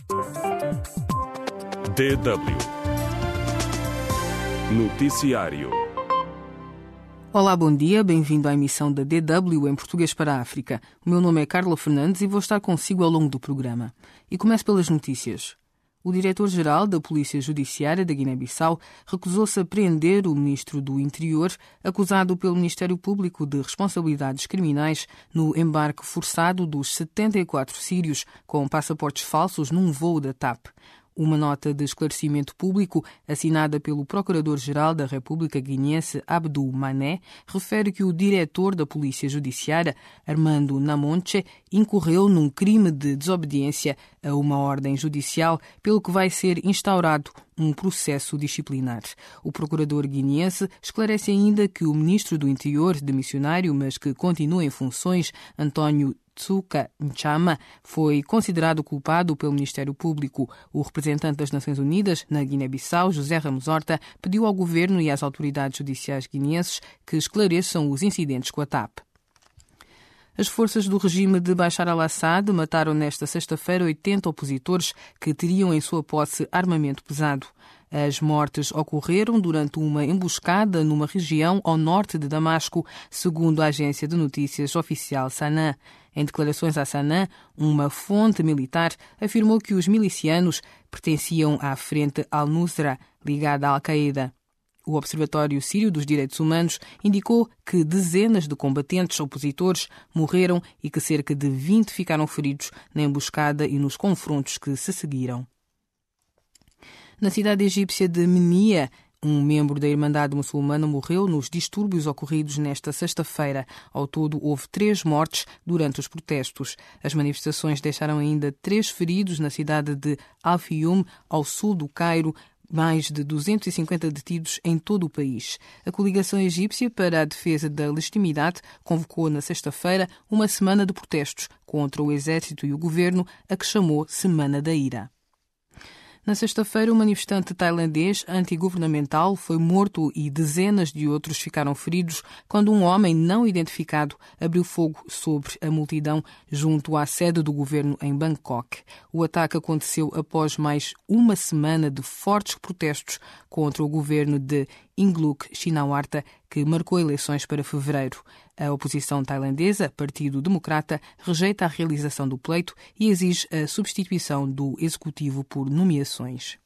DW Noticiário. Olá, bom dia, bem-vindo à emissão da DW em português para a África. O meu nome é Carla Fernandes e vou estar consigo ao longo do programa. E começo pelas notícias. O diretor-geral da Polícia Judiciária da Guiné-Bissau recusou-se a prender o ministro do Interior, acusado pelo Ministério Público de responsabilidades criminais no embarque forçado dos 74 sírios com passaportes falsos num voo da TAP. Uma nota de esclarecimento público, assinada pelo Procurador-Geral da República Guineense, Abdou Mané, refere que o diretor da Polícia Judiciária, Armando Namonche, incorreu num crime de desobediência a uma ordem judicial, pelo que vai ser instaurado um processo disciplinar. O procurador guineense esclarece ainda que o ministro do Interior, demissionário, mas que continua em funções, António Tsuka Nchama, foi considerado culpado pelo Ministério Público. O representante das Nações Unidas na Guiné-Bissau, José Ramos Horta, pediu ao governo e às autoridades judiciais guineenses que esclareçam os incidentes com a TAP. As forças do regime de Bashar al-Assad mataram nesta sexta-feira 80 opositores que teriam em sua posse armamento pesado. As mortes ocorreram durante uma emboscada numa região ao norte de Damasco, segundo a agência de notícias oficial SANA. Em declarações à SANA, uma fonte militar afirmou que os milicianos pertenciam à Frente al-Nusra, ligada à Al-Qaeda. O Observatório Sírio dos Direitos Humanos indicou que dezenas de combatentes opositores morreram e que cerca de 20 ficaram feridos na emboscada e nos confrontos que se seguiram. Na cidade egípcia de Menia, um membro da Irmandade Muçulmana morreu nos distúrbios ocorridos nesta sexta-feira. Ao todo, houve 3 mortes durante os protestos. As manifestações deixaram ainda 3 feridos na cidade de Al-Fiyum, ao sul do Cairo, mais de 250 detidos em todo o país. A Coligação Egípcia para a Defesa da Legitimidade convocou na sexta-feira uma semana de protestos contra o exército e o governo, a que chamou Semana da Ira. Na sexta-feira, um manifestante tailandês antigovernamental foi morto e dezenas de outros ficaram feridos quando um homem não identificado abriu fogo sobre a multidão junto à sede do governo em Bangkok. O ataque aconteceu após mais uma semana de fortes protestos contra o governo de Yingluck Shinawatra, que marcou eleições para fevereiro. A oposição tailandesa, Partido Democrata, rejeita a realização do pleito e exige a substituição do executivo por nomeações.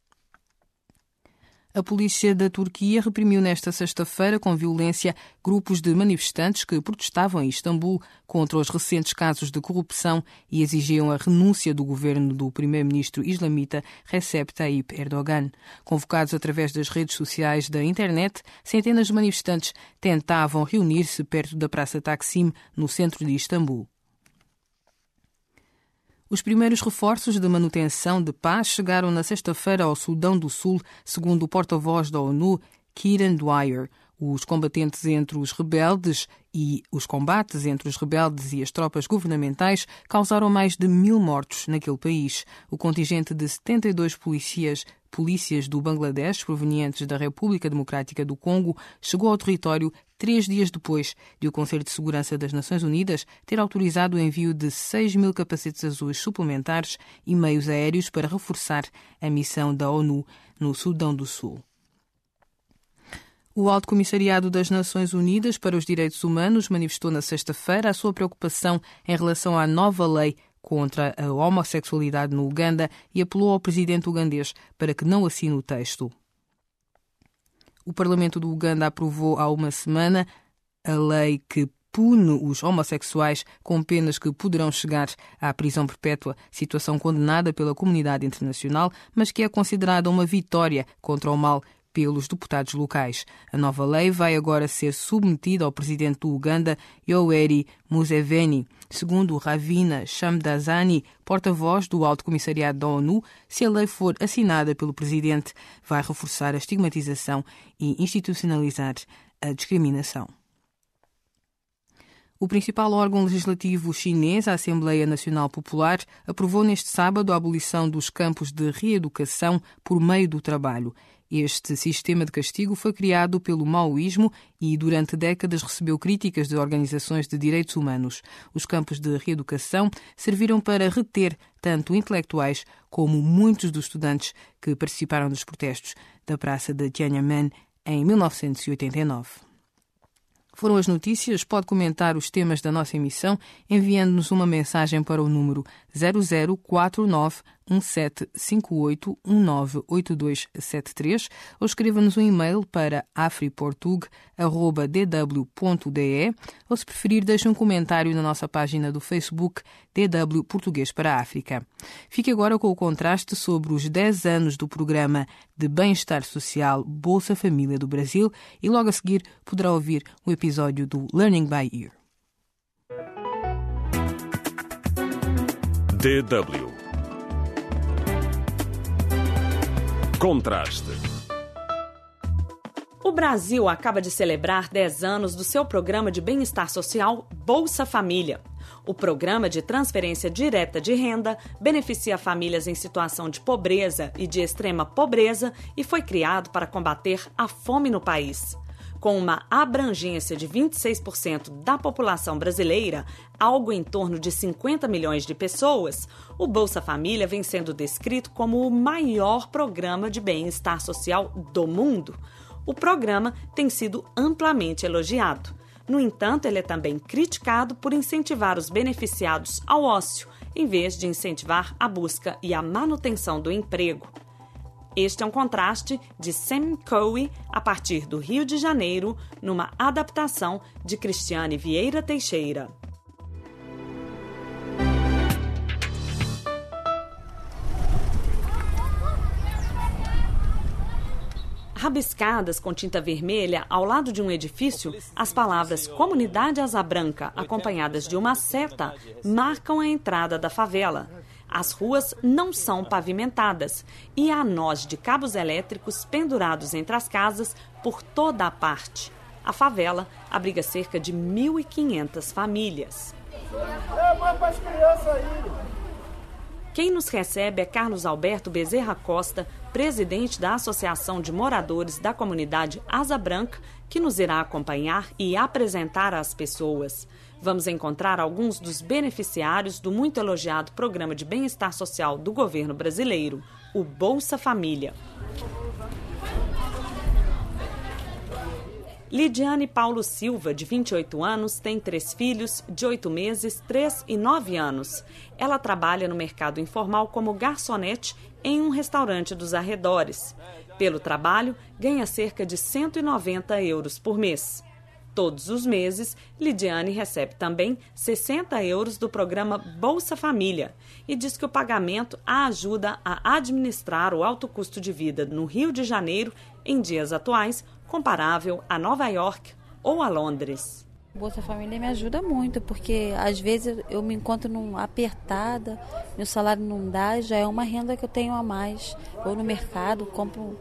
A polícia da Turquia reprimiu nesta sexta-feira com violência grupos de manifestantes que protestavam em Istambul contra os recentes casos de corrupção e exigiam a renúncia do governo do primeiro-ministro islamita Recep Tayyip Erdogan. Convocados através das redes sociais da internet, centenas de manifestantes tentavam reunir-se perto da Praça Taksim, no centro de Istambul. Os primeiros reforços de manutenção de paz chegaram na sexta-feira ao Sudão do Sul, segundo o porta-voz da ONU, Kieran Dwyer. Os combates entre os rebeldes e as tropas governamentais causaram mais de 1000 mortos naquele país. O contingente de 72 polícias do Bangladesh, provenientes da República Democrática do Congo, chegou ao território 3 dias depois de o Conselho de Segurança das Nações Unidas ter autorizado o envio de 6.000 capacetes azuis suplementares e meios aéreos para reforçar a missão da ONU no Sudão do Sul. O Alto Comissariado das Nações Unidas para os Direitos Humanos manifestou na sexta-feira a sua preocupação em relação à nova lei contra a homossexualidade no Uganda e apelou ao presidente ugandês para que não assine o texto. O Parlamento do Uganda aprovou há uma semana a lei que pune os homossexuais com penas que poderão chegar à prisão perpétua, situação condenada pela comunidade internacional, mas que é considerada uma vitória contra o mal pelos deputados locais. A nova lei vai agora ser submetida ao presidente do Uganda, Yoweri Museveni. Segundo Ravina Shamdasani, porta-voz do Alto Comissariado da ONU, se a lei for assinada pelo presidente, vai reforçar a estigmatização e institucionalizar a discriminação. O principal órgão legislativo chinês, a Assembleia Nacional Popular, aprovou neste sábado a abolição dos campos de reeducação por meio do trabalho. Este sistema de castigo foi criado pelo maoísmo e durante décadas recebeu críticas de organizações de direitos humanos. Os campos de reeducação serviram para reter tanto intelectuais como muitos dos estudantes que participaram dos protestos da Praça de Tiananmen em 1989. Foram as notícias. Pode comentar os temas da nossa emissão enviando-nos uma mensagem para o número 00491758198273 ou escreva-nos um e-mail para afriportug@dw.de ou, se preferir, deixe um comentário na nossa página do Facebook DW Português para a África. Fique agora com o contraste sobre os 10 anos do programa de bem-estar social Bolsa Família do Brasil e logo a seguir poderá ouvir o episódio do Learning by Ear. DW Contraste. O Brasil acaba de celebrar 10 anos do seu programa de bem-estar social Bolsa Família. O programa de transferência direta de renda beneficia famílias em situação de pobreza e de extrema pobreza e foi criado para combater a fome no país. Com uma abrangência de 26% da população brasileira, algo em torno de 50 milhões de pessoas, o Bolsa Família vem sendo descrito como o maior programa de bem-estar social do mundo. O programa tem sido amplamente elogiado. No entanto, ele é também criticado por incentivar os beneficiados ao ócio, em vez de incentivar a busca e a manutenção do emprego. Este é um contraste de Sam Coe, a partir do Rio de Janeiro, numa adaptação de Cristiane Vieira Teixeira. Rabiscadas com tinta vermelha ao lado de um edifício, as palavras Comunidade Asa Branca, acompanhadas de uma seta, marcam a entrada da favela. As ruas não são pavimentadas e há nós de cabos elétricos pendurados entre as casas por toda a parte. A favela abriga cerca de 1.500 famílias. Quem nos recebe é Carlos Alberto Bezerra Costa, presidente da Associação de Moradores da Comunidade Asa Branca, que nos irá acompanhar e apresentar às pessoas. Vamos encontrar alguns dos beneficiários do muito elogiado Programa de Bem-Estar Social do governo brasileiro, o Bolsa Família. Lidiane Paulo Silva, de 28 anos, tem 3 filhos de 8 meses, 3 e 9 anos. Ela trabalha no mercado informal como garçonete em um restaurante dos arredores. Pelo trabalho, ganha cerca de 190 euros por mês. Todos os meses, Lidiane recebe também 60 euros do programa Bolsa Família e diz que o pagamento a ajuda a administrar o alto custo de vida no Rio de Janeiro, em dias atuais, comparável a Nova York ou a Londres. Bolsa Família me ajuda muito, porque às vezes eu me encontro apertada, meu salário não dá, já é uma renda que eu tenho a mais. Vou no mercado, compro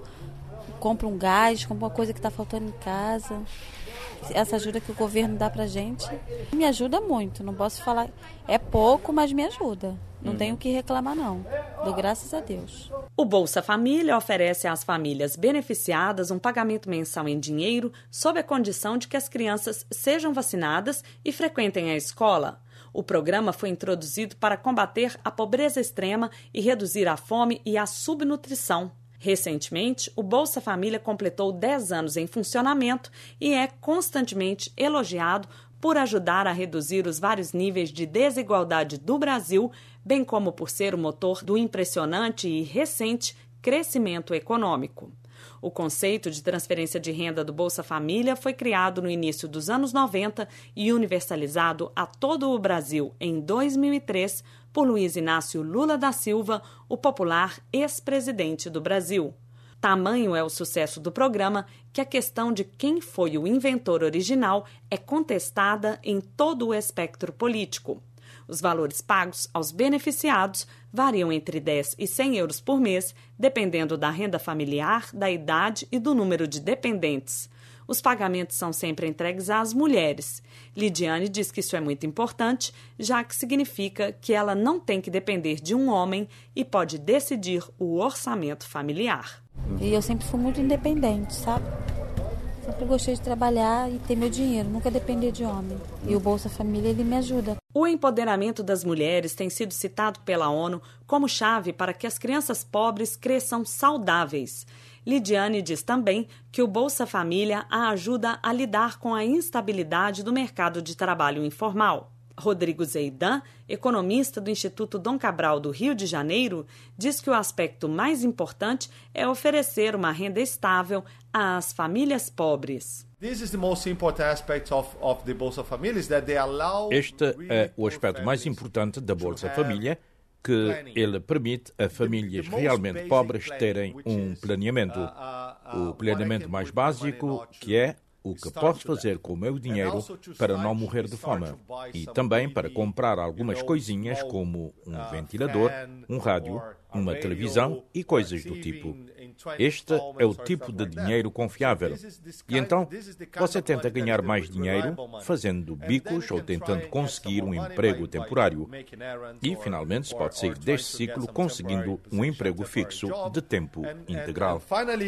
um gás, compro uma coisa que está faltando em casa. Essa ajuda que o governo dá pra gente me ajuda muito, não posso falar, é pouco, mas me ajuda. Não tenho o que reclamar, não. Dou graças a Deus. O Bolsa Família oferece às famílias beneficiadas um pagamento mensal em dinheiro sob a condição de que as crianças sejam vacinadas e frequentem a escola. O programa foi introduzido para combater a pobreza extrema e reduzir a fome e a subnutrição. Recentemente, o Bolsa Família completou 10 anos em funcionamento e é constantemente elogiado por ajudar a reduzir os vários níveis de desigualdade do Brasil, bem como por ser o motor do impressionante e recente crescimento econômico. O conceito de transferência de renda do Bolsa Família foi criado no início dos anos 90 e universalizado a todo o Brasil em 2003 por Luiz Inácio Lula da Silva, o popular ex-presidente do Brasil. Tamanho é o sucesso do programa que a questão de quem foi o inventor original é contestada em todo o espectro político. Os valores pagos aos beneficiados variam entre 10 e 100 euros por mês, dependendo da renda familiar, da idade e do número de dependentes. Os pagamentos são sempre entregues às mulheres. Lidiane diz que isso é muito importante, já que significa que ela não tem que depender de um homem e pode decidir o orçamento familiar. E eu sempre fui muito independente, sabe? Sempre gostei de trabalhar e ter meu dinheiro, nunca depender de homem. E o Bolsa Família, ele me ajuda. O empoderamento das mulheres tem sido citado pela ONU como chave para que as crianças pobres cresçam saudáveis. Lidiane diz também que o Bolsa Família a ajuda a lidar com a instabilidade do mercado de trabalho informal. Rodrigo Zeidan, economista do Instituto Dom Cabral do Rio de Janeiro, diz que o aspecto mais importante é oferecer uma renda estável às famílias pobres. Este é o aspecto mais importante da Bolsa Família, que ele permite a famílias realmente pobres terem um planeamento. O planeamento mais básico, que é o que posso fazer com o meu dinheiro para não morrer de fome e também para comprar algumas coisinhas como um ventilador, um rádio, uma televisão e coisas do tipo. Este é o tipo de dinheiro confiável. E então, você tenta ganhar mais dinheiro fazendo bicos ou tentando conseguir um emprego temporário. E, finalmente, se pode sair deste ciclo conseguindo um emprego fixo de tempo integral.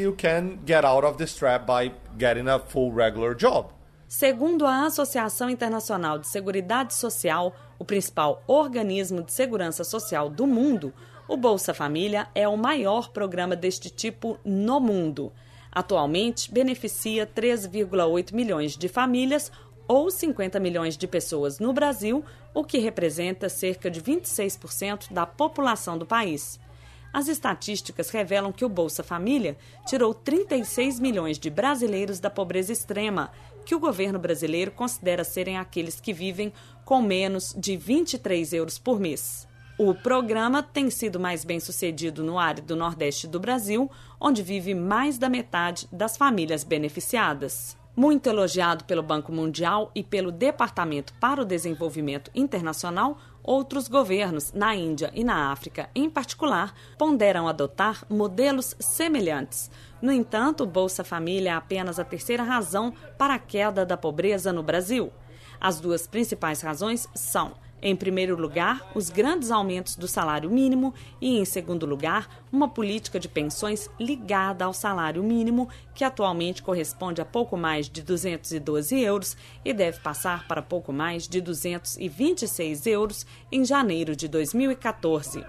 Segundo a Associação Internacional de Seguridade Social, o principal organismo de segurança social do mundo, o Bolsa Família é o maior programa deste tipo no mundo. Atualmente, beneficia 3,8 milhões de famílias ou 50 milhões de pessoas no Brasil, o que representa cerca de 26% da população do país. As estatísticas revelam que o Bolsa Família tirou 36 milhões de brasileiros da pobreza extrema, que o governo brasileiro considera serem aqueles que vivem com menos de 23 euros por mês. O programa tem sido mais bem sucedido no árido nordeste do Brasil, onde vive mais da metade das famílias beneficiadas. Muito elogiado pelo Banco Mundial e pelo Departamento para o Desenvolvimento Internacional, outros governos, na Índia e na África em particular, ponderam adotar modelos semelhantes. No entanto, o Bolsa Família é apenas a terceira razão para a queda da pobreza no Brasil. As duas principais razões são, em primeiro lugar, os grandes aumentos do salário mínimo e, em segundo lugar, uma política de pensões ligada ao salário mínimo, que atualmente corresponde a pouco mais de 212 euros e deve passar para pouco mais de 226 euros em janeiro de 2014.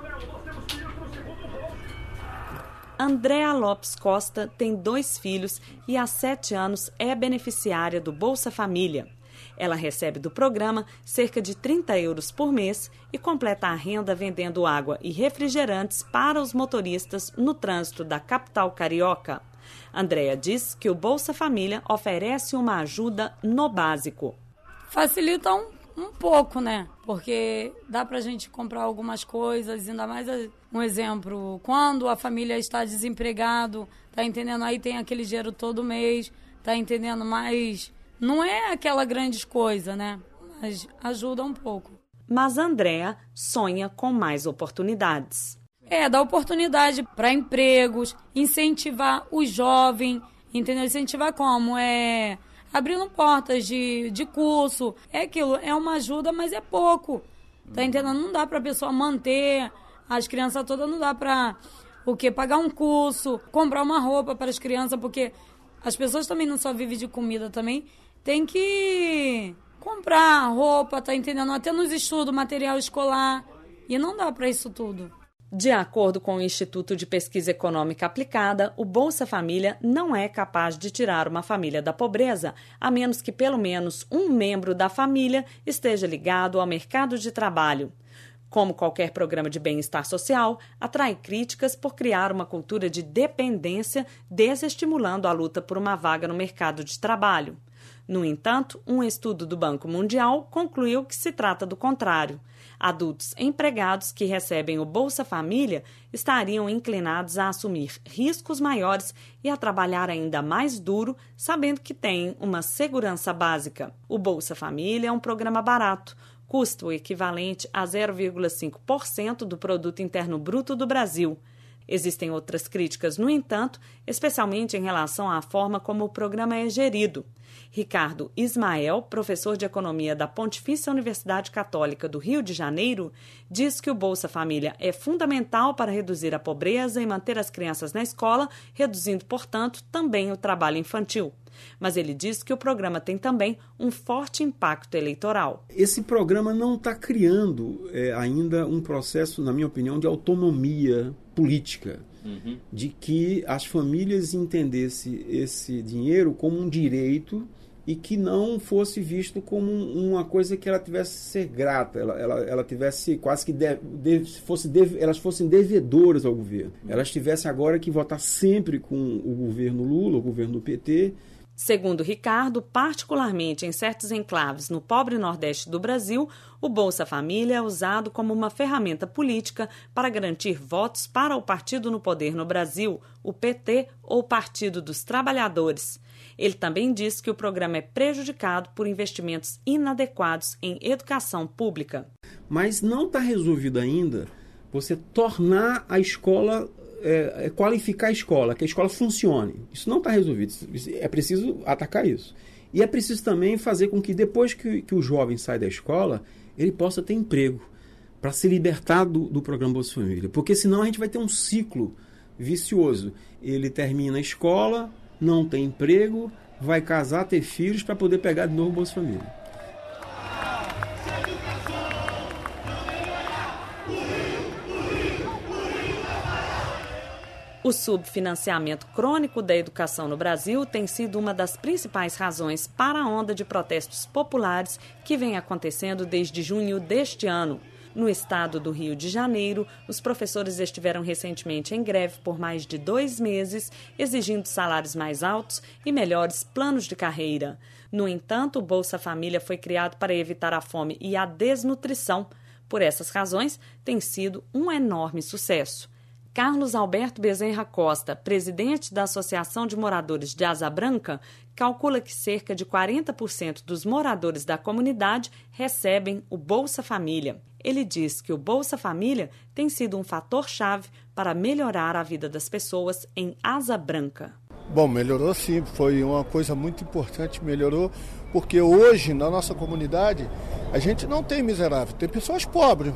Andréa Lopes Costa tem 2 filhos e há 7 anos é beneficiária do Bolsa Família. Ela recebe do programa cerca de 30 euros por mês e completa a renda vendendo água e refrigerantes para os motoristas no trânsito da capital carioca. Andréa diz que o Bolsa Família oferece uma ajuda no básico. Facilita um pouco, né? Porque dá pra gente comprar algumas coisas, ainda mais um exemplo, quando a família está desempregado, tá entendendo? Aí tem aquele dinheiro todo mês, tá entendendo? Mas não é aquela grande coisa, né? Mas ajuda um pouco. Mas Andréa sonha com mais oportunidades. Dá oportunidade para empregos, incentivar o jovem, entendeu? Incentivar como? Abrindo portas de curso, aquilo, é uma ajuda, mas é pouco. Tá entendendo? Não dá pra pessoa manter as crianças todas, não dá pra pagar um curso, comprar uma roupa para as crianças, porque as pessoas também não só vivem de comida também, tem que comprar roupa, tá entendendo? Até nos estudos, material escolar, e não dá para isso tudo. De acordo com o Instituto de Pesquisa Econômica Aplicada, o Bolsa Família não é capaz de tirar uma família da pobreza, a menos que pelo menos um membro da família esteja ligado ao mercado de trabalho. Como qualquer programa de bem-estar social, atrai críticas por criar uma cultura de dependência, desestimulando a luta por uma vaga no mercado de trabalho. No entanto, um estudo do Banco Mundial concluiu que se trata do contrário. Adultos empregados que recebem o Bolsa Família estariam inclinados a assumir riscos maiores e a trabalhar ainda mais duro, sabendo que têm uma segurança básica. O Bolsa Família é um programa barato, custa o equivalente a 0,5% do Produto Interno Bruto do Brasil. Existem outras críticas, no entanto, especialmente em relação à forma como o programa é gerido. Ricardo Ismael, professor de Economia da Pontifícia Universidade Católica do Rio de Janeiro, diz que o Bolsa Família é fundamental para reduzir a pobreza e manter as crianças na escola, reduzindo, portanto, também o trabalho infantil. Mas ele diz que o programa tem também um forte impacto eleitoral. Esse programa não está criando ainda um processo, na minha opinião, de autonomia política. De que as famílias entendessem esse dinheiro como um direito e que não fosse visto como uma coisa que ela tivesse que ser grata, ela tivesse quase que elas fossem devedoras ao governo. Elas tivessem agora que votar sempre com o governo Lula, o governo do PT. Segundo Ricardo, particularmente em certos enclaves no pobre Nordeste do Brasil, o Bolsa Família é usado como uma ferramenta política para garantir votos para o partido no poder no Brasil, o PT ou Partido dos Trabalhadores. Ele também diz que o programa é prejudicado por investimentos inadequados em educação pública. Mas não está resolvido ainda você tornar a escola, qualificar a escola, que a escola funcione. Isso não está resolvido. É preciso atacar isso. E é preciso também fazer com que depois que o jovem sai da escola, ele possa ter emprego para se libertar do programa Bolsa Família. Porque senão a gente vai ter um ciclo vicioso. Ele termina a escola, não tem emprego, vai casar, ter filhos para poder pegar de novo o Bolsa Família. O subfinanciamento crônico da educação no Brasil tem sido uma das principais razões para a onda de protestos populares que vem acontecendo desde junho deste ano. No estado do Rio de Janeiro, os professores estiveram recentemente em greve por mais de 2 meses, exigindo salários mais altos e melhores planos de carreira. No entanto, o Bolsa Família foi criado para evitar a fome e a desnutrição. Por essas razões, tem sido um enorme sucesso. Carlos Alberto Bezerra Costa, presidente da Associação de Moradores de Asa Branca, calcula que cerca de 40% dos moradores da comunidade recebem o Bolsa Família. Ele diz que o Bolsa Família tem sido um fator-chave para melhorar a vida das pessoas em Asa Branca. Bom, melhorou sim, foi uma coisa muito importante, melhorou, porque hoje na nossa comunidade a gente não tem miserável, tem pessoas pobres.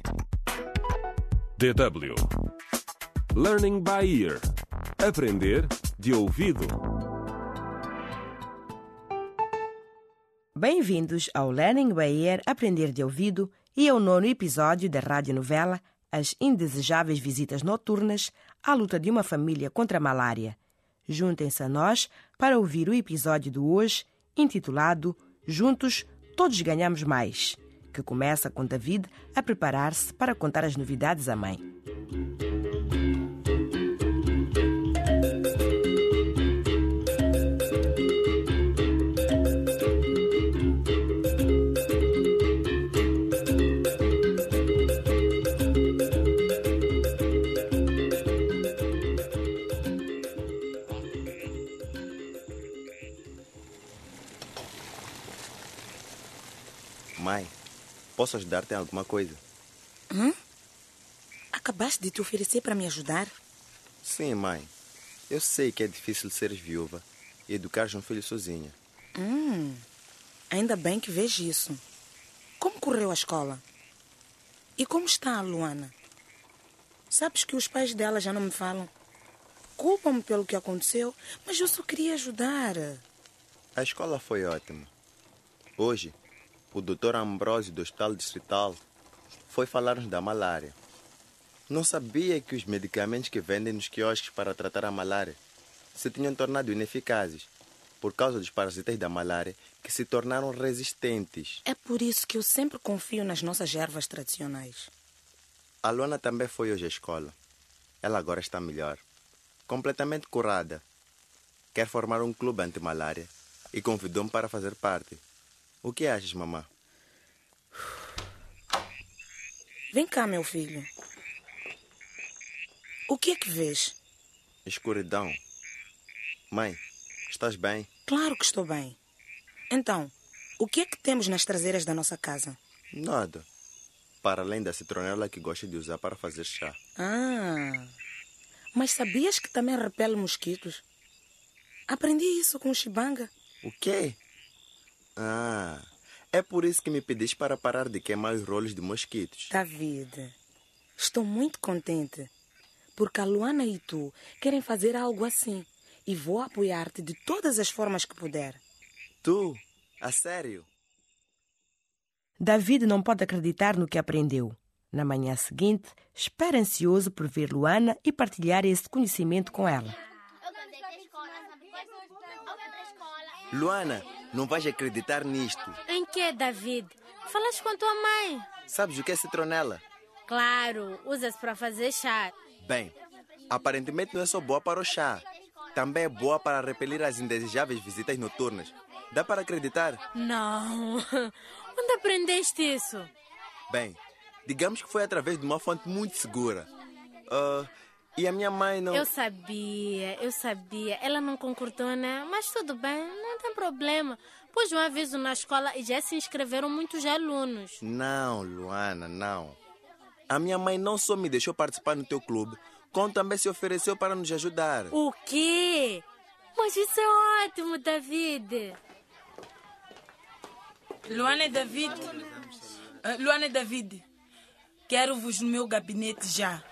DW Learning by Ear. Aprender de ouvido. Bem-vindos ao Learning by Ear, Aprender de Ouvido, e ao 9º episódio da radionovela As Indesejáveis Visitas Noturnas, a luta de uma família contra a malária. Juntem-se a nós para ouvir o episódio de hoje, intitulado Juntos Todos Ganhamos Mais, que começa com David a preparar-se para contar as novidades à mãe. Mãe, posso ajudar-te em alguma coisa? Acabaste de te oferecer para me ajudar? Sim, mãe. Eu sei que é difícil seres viúva e educares um filho sozinha. Ainda bem que vejo isso. Como correu a escola? E como está a Luana? Sabes que os pais dela já não me falam. Culpam-me pelo que aconteceu, mas eu só queria ajudar. A escola foi ótima. Hoje, o Dr. Ambrósio do Hospital Distrital foi falar-nos da malária. Não sabia que os medicamentos que vendem nos quiosques para tratar a malária se tinham tornado ineficazes por causa dos parasitas da malária que se tornaram resistentes. É por isso que eu sempre confio nas nossas ervas tradicionais. A Luana também foi hoje à escola. Ela agora está melhor, completamente curada. Quer formar um clube anti-malária e convidou-me para fazer parte. O que achas, mamã? Vem cá, meu filho. O que é que vês? Escuridão. Mãe, estás bem? Claro que estou bem. Então, o que é que temos nas traseiras da nossa casa? Nada. Para além da citronela que gosta de usar para fazer chá. Mas sabias que também repele mosquitos? Aprendi isso com o Chibanga. O quê? É por isso que me pediste para parar de queimar os rolos de mosquitos. David, estou muito contente, porque a Luana e tu querem fazer algo assim e vou apoiar-te de todas as formas que puder. Tu? A sério? David não pode acreditar no que aprendeu. Na manhã seguinte, espera ansioso por ver Luana e partilhar esse conhecimento com ela. Luana, não vais acreditar nisto. Em que, David? Falaste com tua mãe. Sabes o que é citronela? Claro, usa-se para fazer chá. Bem, aparentemente não é só boa para o chá. Também é boa para repelir as indesejáveis visitas noturnas. Dá para acreditar? Não. Onde aprendeste isso? Bem, digamos que foi através de uma fonte muito segura. E a minha mãe não... Eu sabia. Ela não concordou, né? Mas tudo bem, não tem problema. Pôs um aviso na escola e já se inscreveram muitos alunos. Não, Luana, não. A minha mãe não só me deixou participar no teu clube, como também se ofereceu para nos ajudar. O quê? Mas isso é ótimo, David. Luana e David, quero-vos no meu gabinete já.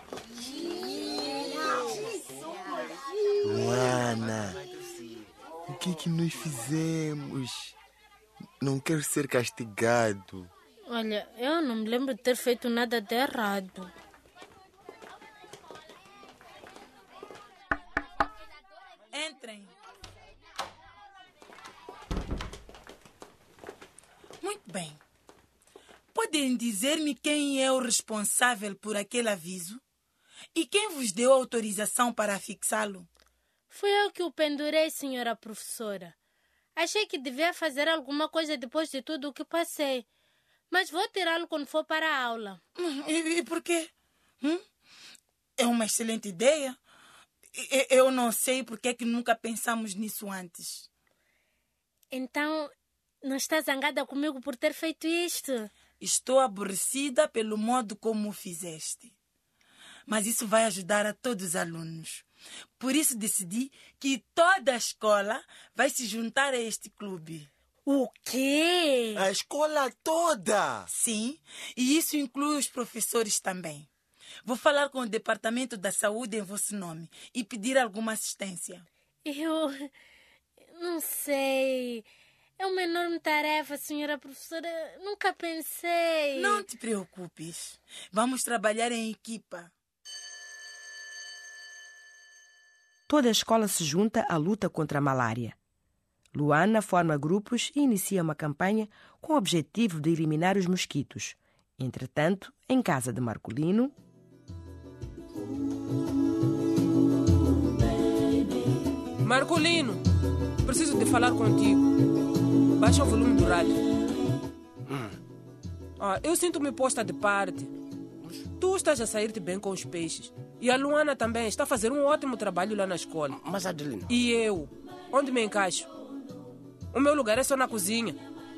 Luana, o que nós fizemos? Não quero ser castigado. Olha, eu não me lembro de ter feito nada de errado. Entrem. Muito bem. Podem dizer-me quem é o responsável por aquele aviso? E quem vos deu autorização para fixá-lo? Fui eu que o pendurei, senhora professora. Achei que devia fazer alguma coisa depois de tudo o que passei. Mas vou tirá-lo quando for para a aula. E por quê? É uma excelente ideia. Eu não sei por que nunca pensamos nisso antes. Então, não está zangada comigo por ter feito isto? Estou aborrecida pelo modo como o fizeste. Mas isso vai ajudar a todos os alunos. Por isso decidi que toda a escola vai se juntar a este clube. O quê? A escola toda? Sim, e isso inclui os professores também. Vou falar com o Departamento da Saúde em vosso nome e pedir alguma assistência. Eu não sei. É uma enorme tarefa, senhora professora. Nunca pensei. Não te preocupes. Vamos trabalhar em equipa. Toda a escola se junta à luta contra a malária. Luana forma grupos e inicia uma campanha com o objetivo de eliminar os mosquitos. Entretanto, em casa de Marcolino... Marcolino, preciso de falar contigo. Baixa o volume do rádio. Eu sinto-me posta de parte. Tu estás a sair-te bem com os peixes. E a Luana também está a fazer um ótimo trabalho lá na escola. Mas, Adelina... E eu? Onde me encaixo? O meu lugar é só na cozinha.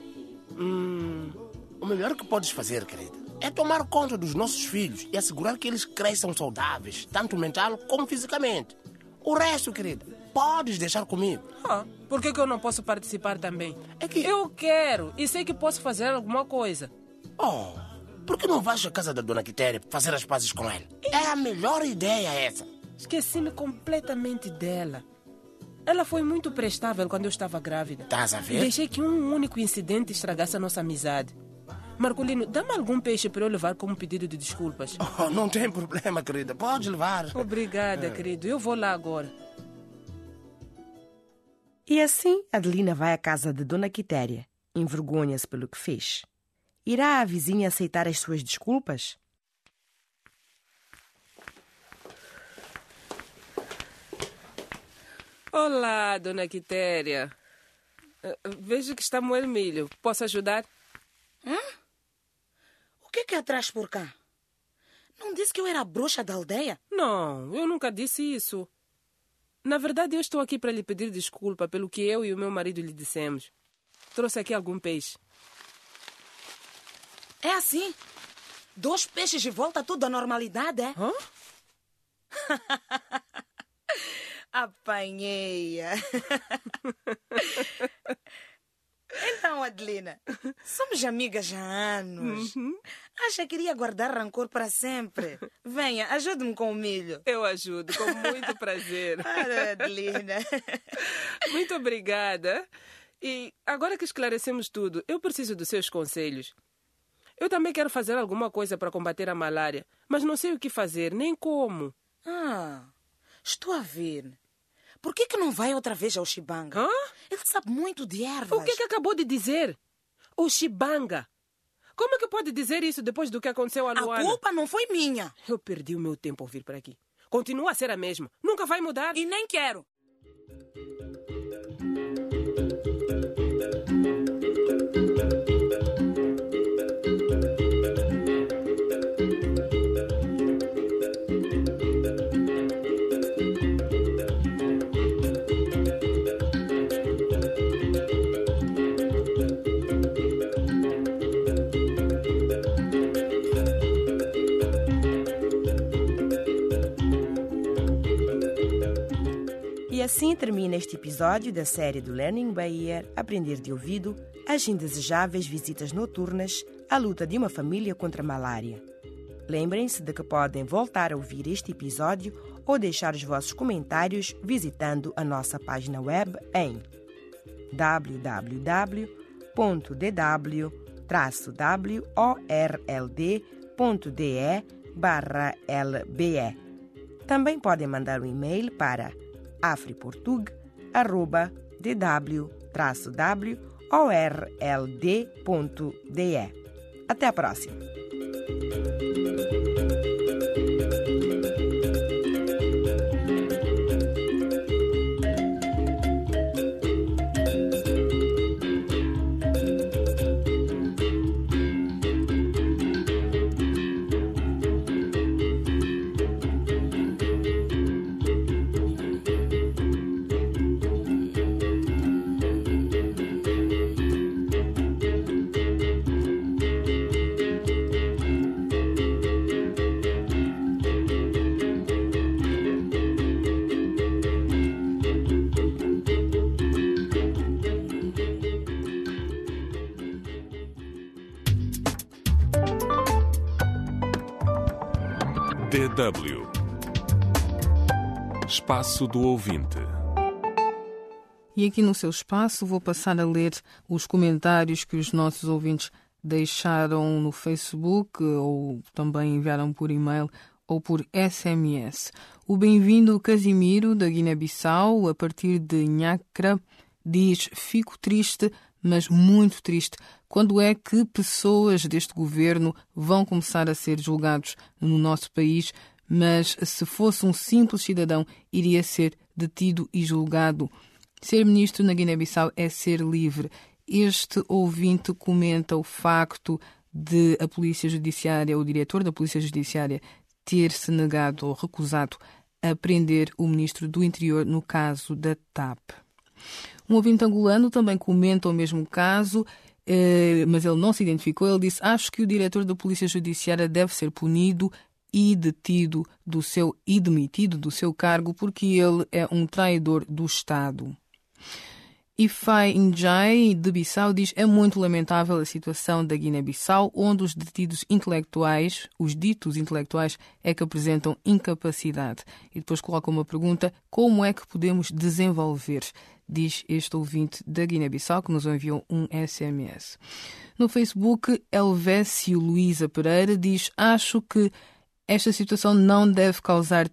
O melhor que podes fazer, querida, é tomar conta dos nossos filhos e assegurar que eles cresçam saudáveis, tanto mental como fisicamente. O resto, querida, podes deixar comigo. Por que eu não posso participar também? É que... Eu quero e sei que posso fazer alguma coisa. Por que não vais à casa da dona Quitéria fazer as pazes com ela? É a melhor ideia essa. Esqueci-me completamente dela. Ela foi muito prestável quando eu estava grávida. Estás a ver? Deixei que um único incidente estragasse a nossa amizade. Marcolino, dá-me algum peixe para eu levar como pedido de desculpas. Não tem problema, querida. Pode levar. Obrigada, querido. Eu vou lá agora. E assim, Adelina vai à casa de Dona Quitéria. Envergonha-se pelo que fez. Irá a vizinha aceitar as suas desculpas? Olá, Dona Quitéria. Vejo que está moer milho. Posso ajudar? O que é traz por cá? Não disse que eu era a bruxa da aldeia? Não, eu nunca disse isso. Na verdade, eu estou aqui para lhe pedir desculpa pelo que eu e o meu marido lhe dissemos. Trouxe aqui algum peixe. É assim? 2 peixes de volta, tudo à normalidade, é? Apanhei-a. Então, Adelina, somos amigas já há anos. Acha que iria guardar rancor para sempre? Venha, ajude-me com o milho. Eu ajudo, com muito prazer. Para, Adelina. Muito obrigada. E agora que esclarecemos tudo, eu preciso dos seus conselhos. Eu também quero fazer alguma coisa para combater a malária, mas não sei o que fazer, nem como. Estou a ver. Por que não vai outra vez ao Xibanga? Ele sabe muito de ervas. O que acabou de dizer? O Xibanga. Como é que pode dizer isso depois do que aconteceu a Luana? A culpa não foi minha. Eu perdi o meu tempo ao vir para aqui. Continua a ser a mesma. Nunca vai mudar. E nem quero. E assim termina este episódio da série do Learning by Ear, Aprender de Ouvido, as indesejáveis visitas noturnas, a luta de uma família contra a malária. Lembrem-se de que podem voltar a ouvir este episódio ou deixar os vossos comentários visitando a nossa página web em www.dw-world.de/lbe. Também podem mandar um e-mail para afriportug@dw-world.de. Até a próxima! DW Espaço do Ouvinte. E aqui no seu espaço vou passar a ler os comentários que os nossos ouvintes deixaram no Facebook ou também enviaram por e-mail ou por SMS. O bem-vindo Casimiro, da Guiné-Bissau, a partir de Nhacra, diz: fico triste, mas muito triste. Quando é que pessoas deste governo vão começar a ser julgados no nosso país? Mas se fosse um simples cidadão, iria ser detido e julgado. Ser ministro na Guiné-Bissau é ser livre. Este ouvinte comenta o facto de a Polícia Judiciária, o diretor da Polícia Judiciária, ter-se negado ou recusado a prender o ministro do Interior no caso da TAP. Um ouvinte angolano também comenta o mesmo caso, mas ele não se identificou. Ele disse: acho que o diretor da Polícia Judiciária deve ser punido e demitido do seu cargo porque ele é um traidor do Estado. Ifai Njai, de Bissau, diz: é muito lamentável a situação da Guiné-Bissau, onde os ditos intelectuais, é que apresentam incapacidade. E depois coloca uma pergunta: como é que podemos desenvolver? Diz este ouvinte da Guiné-Bissau, que nos enviou um SMS. No Facebook, Elvésio Luísa Pereira diz: acho que esta situação não deve causar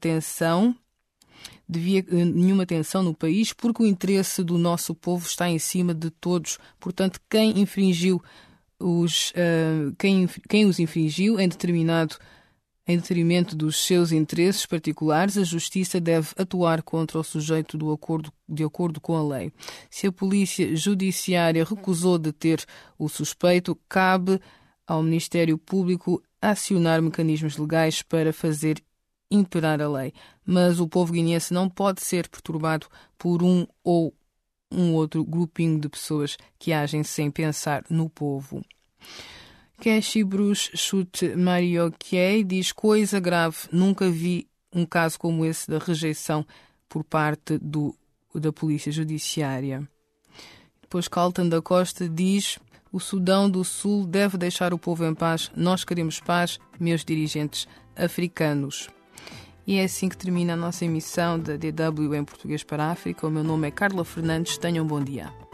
nenhuma tensão no país, porque o interesse do nosso povo está em cima de todos. Portanto, quem os infringiu em detrimento dos seus interesses particulares, a Justiça deve atuar contra o sujeito de acordo com a lei. Se a Polícia Judiciária recusou deter o suspeito, cabe ao Ministério Público acionar mecanismos legais para fazer imperar a lei. Mas o povo guineense não pode ser perturbado por um ou um outro grupinho de pessoas que agem sem pensar no povo. Keshi Bruce Chute Marioquiei diz: coisa grave, nunca vi um caso como esse da rejeição por parte da Polícia Judiciária. Depois Carlton da Costa diz: o Sudão do Sul deve deixar o povo em paz. Nós queremos paz, meus dirigentes africanos. E é assim que termina a nossa emissão da DW em Português para a África. O meu nome é Carla Fernandes. Tenham um bom dia.